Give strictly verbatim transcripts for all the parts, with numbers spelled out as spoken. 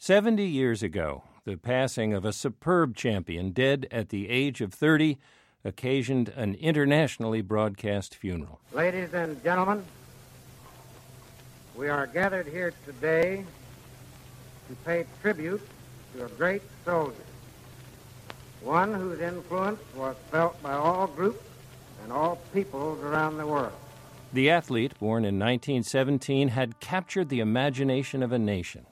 Seventy years ago, the passing of a superb champion dead at the age of thirty occasioned an internationally broadcast funeral. Ladies and gentlemen, we are gathered here today to pay tribute to a great soldier, one whose influence was felt by all groups and all peoples around the world. The athlete, born in nineteen seventeen, had captured the imagination of a nation.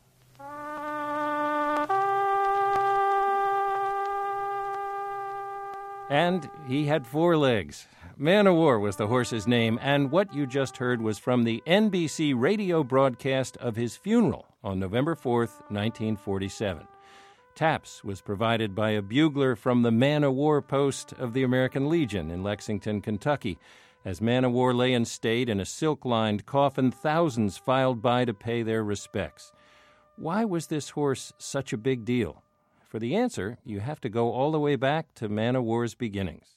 And he had four legs. Man o' War was the horse's name, and what you just heard was from the N B C radio broadcast of his funeral on November fourth, nineteen forty-seven. Taps was provided by a bugler from the Man o' War post of the American Legion in Lexington, Kentucky. As Man o' War lay in state in a silk-lined coffin, thousands filed by to pay their respects. Why was this horse such a big deal? For the answer, you have to go all the way back to Man o' War's beginnings.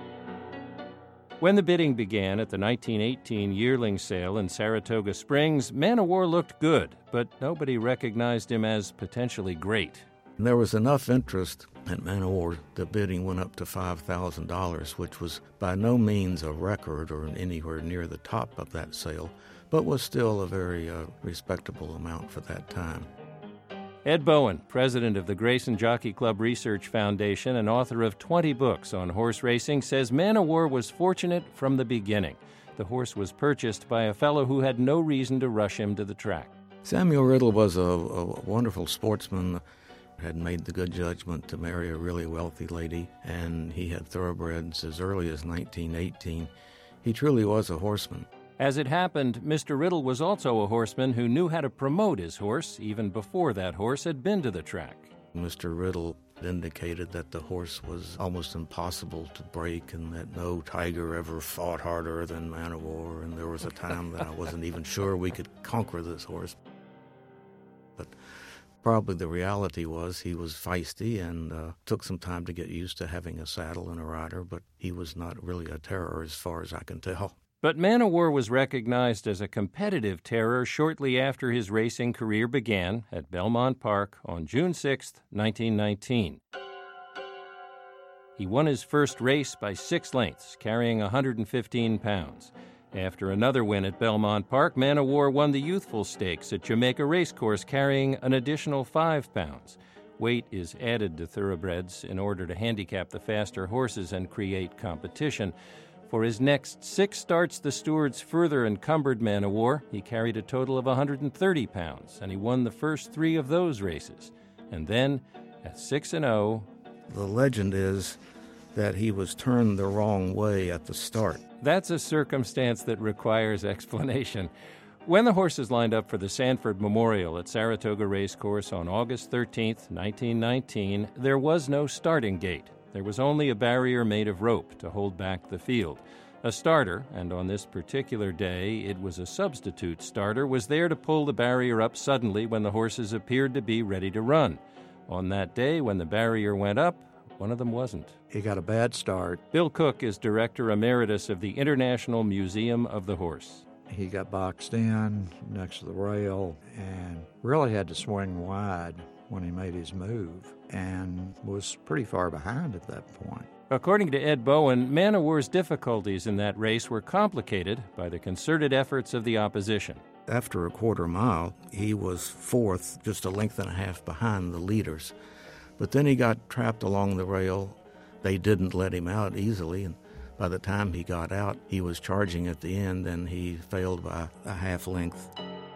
When the bidding began at the nineteen eighteen yearling sale in Saratoga Springs, Man o' War looked good, but nobody recognized him as potentially great. There was enough interest at Man o' War, the bidding went up to five thousand dollars, which was by no means a record or anywhere near the top of that sale, but was still a very uh, respectable amount for that time. Ed Bowen, president of the Grayson Jockey Club Research Foundation and author of twenty books on horse racing, says Man o' War was fortunate from the beginning. The horse was purchased by a fellow who had no reason to rush him to the track. Samuel Riddle was a, a wonderful sportsman, had made the good judgment to marry a really wealthy lady, and he had thoroughbreds as early as nineteen eighteen. He truly was a horseman. As it happened, Mister Riddle was also a horseman who knew how to promote his horse even before that horse had been to the track. Mister Riddle indicated that the horse was almost impossible to break and that no tiger ever fought harder than Man o' War, and there was a time that I wasn't even sure we could conquer this horse. But probably the reality was he was feisty and uh, took some time to get used to having a saddle and a rider, but he was not really a terror as far as I can tell. But Man o' War was recognized as a competitive terror shortly after his racing career began at Belmont Park on June sixth, nineteen nineteen. He won his first race by six lengths, carrying one hundred fifteen pounds. After another win at Belmont Park, Man o' War won the Youthful Stakes at Jamaica Racecourse, carrying an additional five pounds. Weight is added to thoroughbreds in order to handicap the faster horses and create competition. For his next six starts, the stewards further encumbered Man o' War. He carried a total of one hundred thirty pounds, and he won the first three of those races. And then, at six and oh... The legend is that he was turned the wrong way at the start. That's a circumstance that requires explanation. When the horses lined up for the Sanford Memorial at Saratoga Racecourse on August thirteenth, nineteen nineteen, there was no starting gate. There was only a barrier made of rope to hold back the field. A starter, and on this particular day it was a substitute starter, was there to pull the barrier up suddenly when the horses appeared to be ready to run. On that day, when the barrier went up, one of them wasn't. He got a bad start. Bill Cook is Director Emeritus of the International Museum of the Horse. He got boxed in next to the rail and really had to swing wide when he made his move, and was pretty far behind at that point. According to Ed Bowen, Man o' War's difficulties in that race were complicated by the concerted efforts of the opposition. After a quarter mile, he was fourth, just a length and a half behind the leaders. But then he got trapped along the rail. They didn't let him out easily, and by the time he got out, he was charging at the end, and he failed by a half length.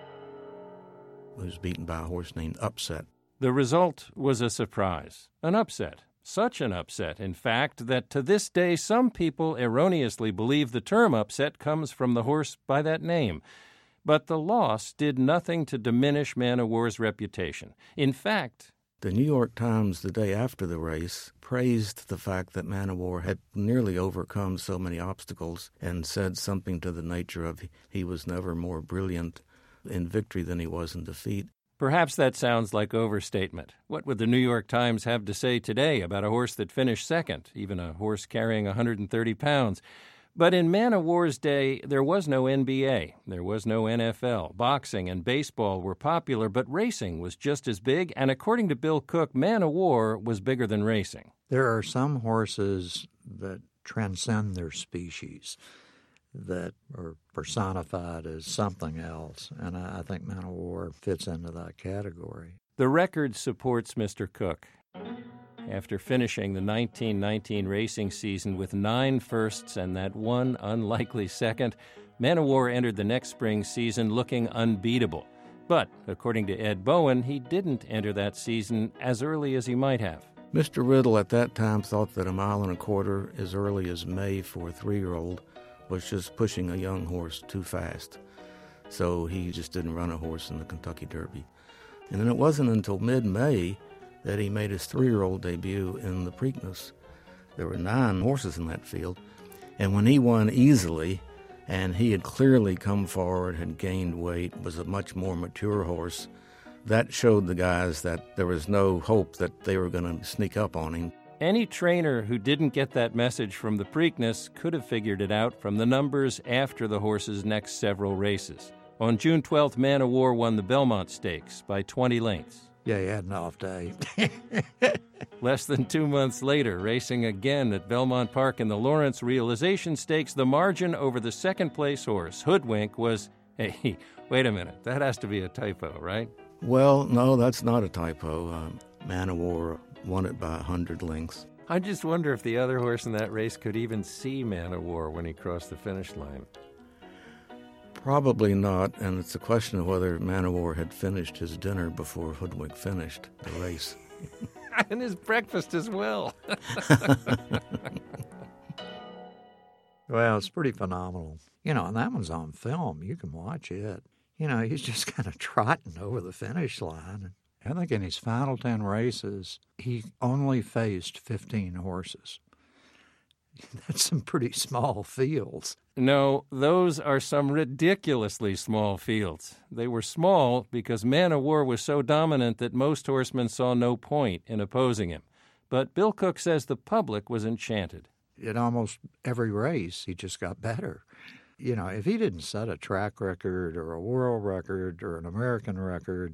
He was beaten by a horse named Upset. The result was a surprise, an upset. Such an upset, in fact, that to this day some people erroneously believe the term upset comes from the horse by that name. But the loss did nothing to diminish Man o' War's reputation. In fact, the New York Times, the day after the race, praised the fact that Man o' War had nearly overcome so many obstacles and said something to the nature of he was never more brilliant in victory than he was in defeat. Perhaps that sounds like overstatement. What would the New York Times have to say today about a horse that finished second, even a horse carrying one hundred thirty pounds? But in Man o' War's day, there was no N B A, there was no N F L. Boxing and baseball were popular, but racing was just as big, and according to Bill Cook, Man o' War was bigger than racing. There are some horses that transcend their species, that are personified as something else, and I think Man o' War fits into that category. The record supports Mister Cook. After finishing the nineteen nineteen racing season with nine firsts and that one unlikely second, Man o' War entered the next spring season looking unbeatable. But, according to Ed Bowen, he didn't enter that season as early as he might have. Mister Riddle at that time thought that a mile and a quarter as early as May for a three-year-old was just pushing a young horse too fast. So he just didn't run a horse in the Kentucky Derby. And then it wasn't until mid-May that he made his three-year-old debut in the Preakness. There were nine horses in that field, and when he won easily, and he had clearly come forward, had gained weight, was a much more mature horse, that showed the guys that there was no hope that they were going to sneak up on him. Any trainer who didn't get that message from the Preakness could have figured it out from the numbers after the horse's next several races. On June twelfth, Man o' War won the Belmont Stakes by twenty lengths. Yeah, he had an off day. Less than two months later, racing again at Belmont Park in the Lawrence Realization Stakes, the margin over the second-place horse, Hoodwink, was, hey, wait a minute, that has to be a typo, right? Well, no, that's not a typo. Uh, Man o' War won it by one hundred lengths. I just wonder if the other horse in that race could even see Man o' War when he crossed the finish line. Probably not, and it's a question of whether Man o' War had finished his dinner before Hoodwink finished the race. And his breakfast as well. Well, it's pretty phenomenal. You know, and that one's on film. You can watch it. You know, he's just kind of trotting over the finish line. I think in his final ten races, he only faced fifteen horses. That's some pretty small fields. No, those are some ridiculously small fields. They were small because Man o' War was so dominant that most horsemen saw no point in opposing him. But Bill Cook says the public was enchanted. In almost every race, he just got better. You know, if he didn't set a track record or a world record or an American record,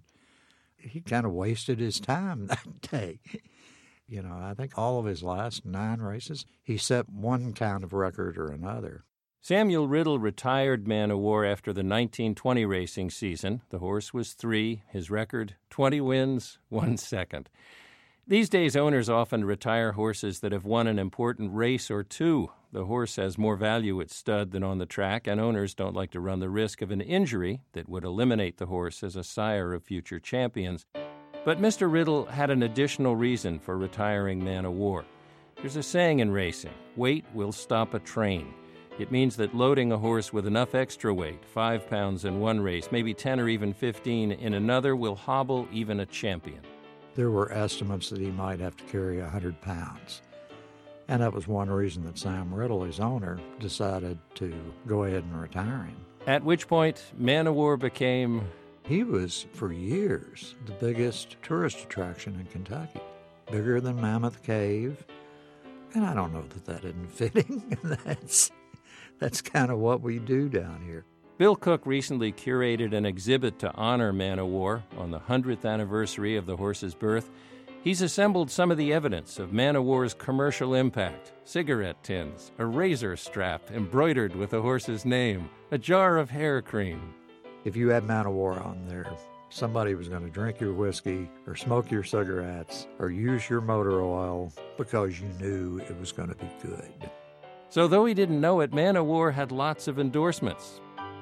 he kind of wasted his time that day. You know, I think all of his last nine races, he set one kind of record or another. Samuel Riddle retired Man o' War after the nineteen twenty racing season. The horse was three. His record, twenty wins, one second. These days, owners often retire horses that have won an important race or two. The horse has more value at stud than on the track, and owners don't like to run the risk of an injury that would eliminate the horse as a sire of future champions. But Mister Riddle had an additional reason for retiring Man o' War. There's a saying in racing, weight will stop a train. It means that loading a horse with enough extra weight, five pounds in one race, maybe ten or even fifteen in another, will hobble even a champion. There were estimates that he might have to carry one hundred pounds. And that was one reason that Sam Riddle, his owner, decided to go ahead and retire him. At which point, Man o' War became... He was, for years, the biggest tourist attraction in Kentucky, bigger than Mammoth Cave. And I don't know that that isn't fitting. that's that's kind of what we do down here. Bill Cook recently curated an exhibit to honor Man o' War on the hundredth anniversary of the horse's birth. He's assembled some of the evidence of Man o' War's commercial impact: cigarette tins, a razor strap embroidered with the horse's name, a jar of hair cream. If you had Man o' War on there, somebody was going to drink your whiskey or smoke your cigarettes or use your motor oil because you knew it was going to be good. So though he didn't know it, Man o' War had lots of endorsements.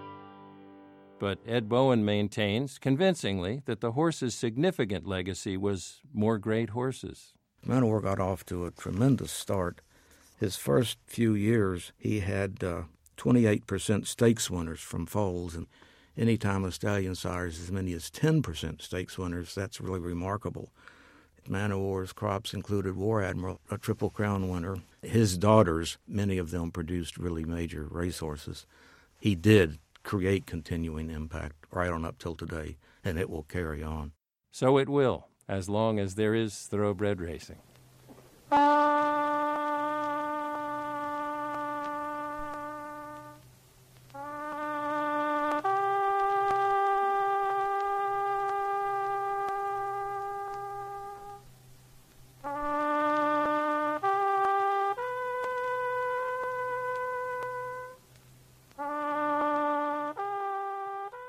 But Ed Bowen maintains, convincingly, that the horse's significant legacy was more great horses. Man o' War got off to a tremendous start. His first few years, he had uh, twenty-eight percent stakes winners from foals, and any time a stallion sires as many as ten percent stakes winners, that's really remarkable. Man o' War's crops included War Admiral, a Triple Crown winner. His daughters, many of them produced really major racehorses. He did create continuing impact right on up till today, and it will carry on. So it will, as long as there is thoroughbred racing.